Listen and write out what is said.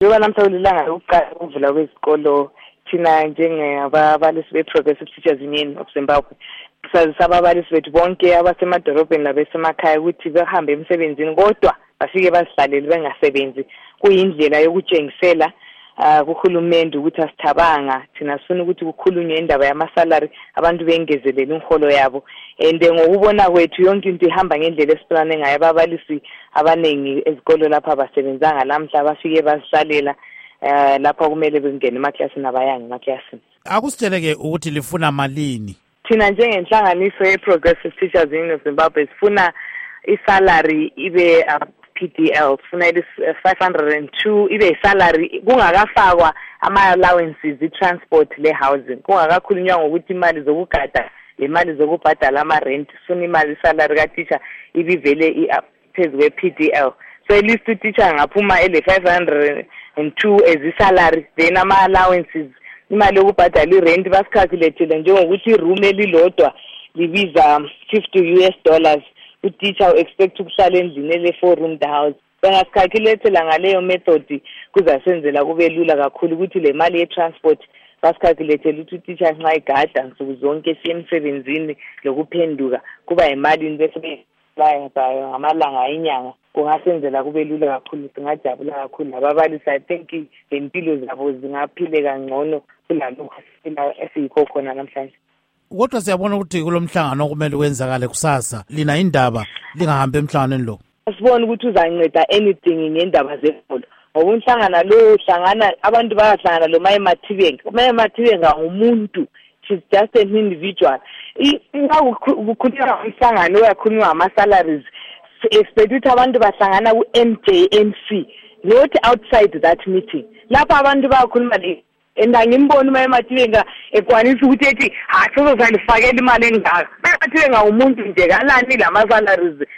Njengoba namhla ulilanga lokuqala ukuvula kwesikolo thina njengababalisi be-Progressive Teachers Union of Zimbabwe sazisa ababalisi bethu bonke abasemadolobheni nabesemakhaya ukuthi behambe emsebenzini kodwa bafike bazihlalele bengasebenzi. Kuyindlela yokutshengisela kuhulumende ukuthi asithabanga thina sifuna ukuthi kukhulunywe indaba yamasalary abantu bengezelele inholo yabo ngokubona kwethu yonke into ihamba ngendlela esiplane ngayo. Ababalisi abanengi ezikolo lapha basebenzanga namhla bafike bazihlalela lapha kumele bengene emaklasini abayanga emaklasini. Akusitsheleke ukuthi lifuna malini? Thina njengenhlanganiso ye-Progressive Teachers Union of Zimbabwe sifuna isalary ibe PDL, sifuna 502 ibe isalary kungakafakwa ama-allowances, i-transport le-housing, kungakakhulunywa ngokuthi imali zokugada imali zokubhadala ama-rent. Sifuna imali isalary ka-teacher ibivele phezu kwe-PDL. So at least u-teacher angaphuma ele 502 as i-salary, then ama-allowances imali yokubhadala i-rent basikhalculethele njengokuthi iroom elilodwa libiza $50. U-teacher expect ukuhlala endlini ele-4-room house. Bengasikhalculethela ngaleyo method kuzasenzela kube lula kakhulu ukuthi le mali ye-transport basikhalculethele ukuthi u-teacher nxa igada nsuku zonke siye emsebenzini lokuphenduka kuba yimalini bese bayo ngamalanga enyanga. Kungasenzela kube lula kakhulu, singajabula kakhulu nababalisi. I think impilo zabo zingaphile kangcono kulalokho esiyikho khona namhlanje. Kodwa siyabona ukuthi kulomhlangano kumele wenzakale kusasa, lina indaba lingahambe emhlanganweni lo. Asibona ukuthi uzanceda anything ngendaba zefolo. Ngoba umhlangano lo uhlangana abantu bayahlangana lo Maya Mathibenga ngumuntu, she's just an individual. Ukukhuluma umhlangano uyakhulunywa ama-salaries, expect ukuthi abantu bahlangana ku-MJNC, not outside that meeting. Lapha abantu bayakhuluma ngimbona Maya Mathibenga ekwanisa ukuthi ethi sizozalifakela imali engaka. Maya Mathibenga umuntu nje kalani lama-salaries